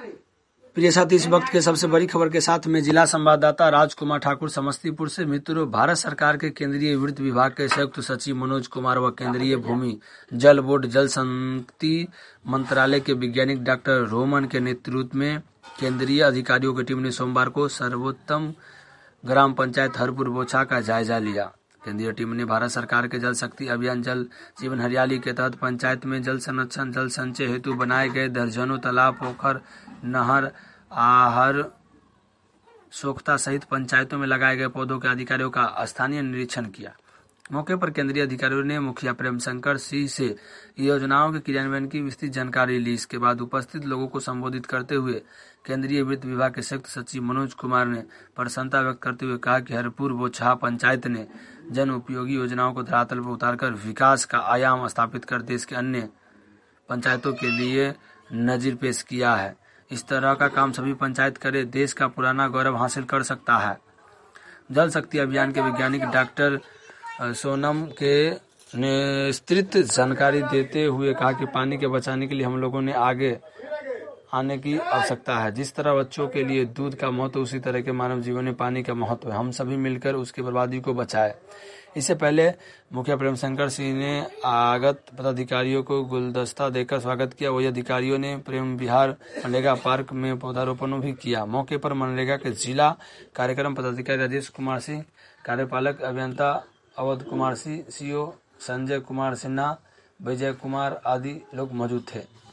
प्रिय साथी, इस वक्त के सबसे बड़ी खबर के साथ में जिला संवाददाता राजकुमार ठाकुर समस्तीपुर से। मित्रों, भारत सरकार के केंद्रीय वित्त विभाग के संयुक्त सचिव मनोज कुमार व केंद्रीय भूमि जल बोर्ड जल शक्ति मंत्रालय के वैज्ञानिक डॉक्टर रोमन के नेतृत्व में केंद्रीय अधिकारियों की टीम ने सोमवार को सर्वोत्तम ग्राम पंचायत हरपुर बोछा का जायजा लिया। केंद्रीय टीम ने भारत सरकार के जल शक्ति अभियान जल जीवन हरियाली के तहत पंचायत में जल संरक्षण जल संचय हेतु बनाए गए दर्जनों तालाब, पोखर, नहर, आहर, सोख्ता सहित पंचायतों में लगाए गए पौधों के अधिकारियों का स्थानीय निरीक्षण किया। मौके पर केंद्रीय अधिकारियों ने मुखिया प्रेम शंकर सिंह से योजनाओं के क्रियान्वयन की विस्तृत जानकारी ली। इसके बाद उपस्थित लोगों को संबोधित करते हुए केंद्रीय वित्त विभाग के संयुक्त सचिव मनोज कुमार ने प्रसन्नता व्यक्त करते हुए कहा कि हरपुर बोछा पंचायत ने जन उपयोगी योजनाओं को धरातल पर उतारकर विकास का आयाम स्थापित कर देश के अन्य पंचायतों के लिए नजीर पेश किया है। इस तरह का काम सभी पंचायत करे, देश का पुराना गौरव हासिल कर सकता है। जल शक्ति अभियान के वैज्ञानिक डॉक्टर सोनम के ने विस्तृत जानकारी देते हुए कहा कि पानी के बचाने के लिए हम लोगों ने आगे आने की आवश्यकता है। जिस तरह बच्चों के लिए दूध का महत्व, उसी तरह के मानव जीवन में पानी का महत्व है। हम सभी मिलकर उसकी बर्बादी को बचाएं। इससे पहले मुखिया प्रेम शंकर सिंह ने आगत पदाधिकारियों को गुलदस्ता देकर स्वागत किया। वही अधिकारियों ने प्रेम विहार मनरेगा पार्क में पौधारोपण भी किया। मौके पर मनरेगा के जिला कार्यक्रम पदाधिकारी राजेश कुमार सिंह, कार्यपालक अभियंता अवध कुमार सिंह, सीओ संजय कुमार सिन्हा, विजय कुमार आदि लोग मौजूद थे।